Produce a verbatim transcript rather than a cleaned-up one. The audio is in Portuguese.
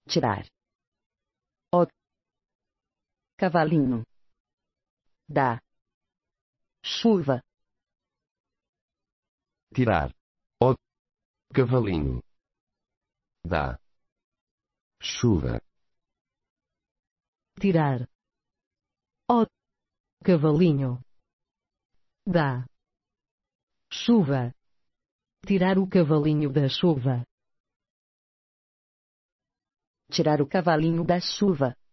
Tirar. O cavalinho da chuva. Tirar. O cavalinho da chuva. Tirar. O cavalinho da chuva. Tirar o cavalinho da chuva. Tirar o cavalinho da chuva.